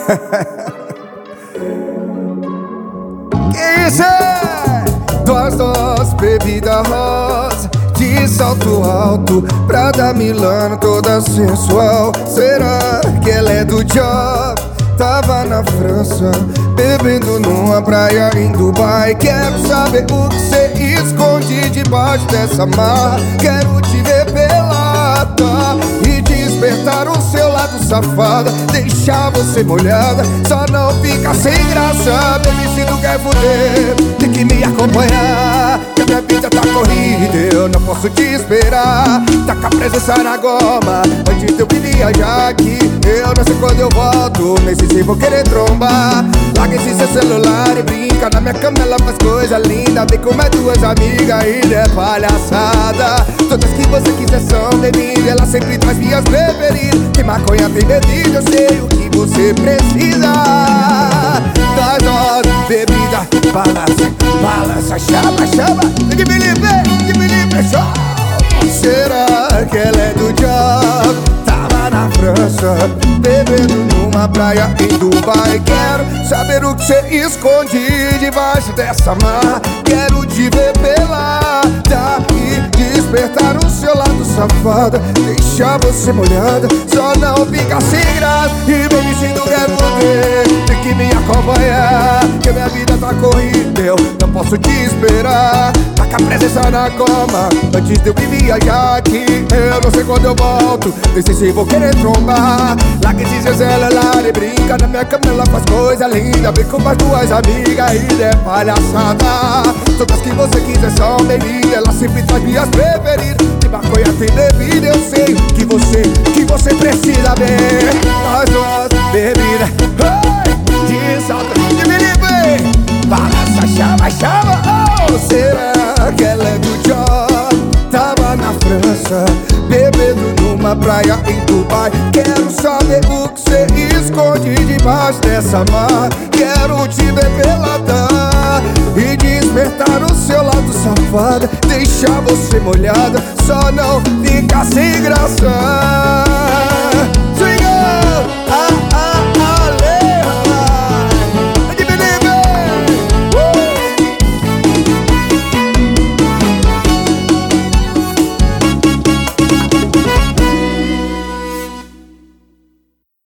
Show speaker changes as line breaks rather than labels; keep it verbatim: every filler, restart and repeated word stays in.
Que isso é? Duas doses, bebida rosa, de salto alto, Prada Milano, toda sensual. Será que ela é do job? Tava na França, bebendo numa praia em Dubai. Quero saber o que cê esconde debaixo dessa marra. Quero te ver pelada e despertar o seu lado safada, deixar você molhada, só não fica sem graça. Baby, se tu quer fuder, tem que me acompanhar, que a minha vida tá corrida, eu não posso te esperar. Tá com a presença na goma, antes de eu me viajar aqui. Eu não sei quando eu volto, nem sei se vou querer trombar. Larga esse seu celular e brinca, na minha cama ela faz coisa linda. Vem com mais duas amigas e é palhaçada. Todas que você quiser são bem-vindas, ela sempre traz minhas preferidas. Tem maconha, tem bebida, eu sei o que você precisa. Das doses, bebida, balança, balança, chama, chama. Give me live, give me live, show. Será que ela é do job? Tava na França, bebendo numa praia em Dubai. Quero saber o que cê esconde debaixo dessa mar. Quero te ver pelada e despertar o seu lado safada, deixar você molhada, só não fica sem graça. E baby, se tu quer ver, tem que me acompanhar, que minha vida tá corrida, eu não posso te esperar. Tá com a presença na goma, antes de eu me viajar aqui. Eu não sei quando eu volto, nem sei se vou querer trombar. Larga esse seu celular e brinca, na minha cama ela faz coisa linda. Vem com mais duas amigas e é palhaçada. Todas que você quiser são bem-vindas, ela sempre traz minhas preferidas. De maconha tem bebida, eu sei que você, que você precisa ver. Nós duas, bebida, de salto, de menino, balança, chama, chama. Oh, será que ela é do job? Tava na França, bebendo numa praia em Dubai. Quero saber o que cê esconde debaixo dessa mar. Quero te ver pelada e despertar o seu lado safada, deixar você molhada, só não fica sem graça.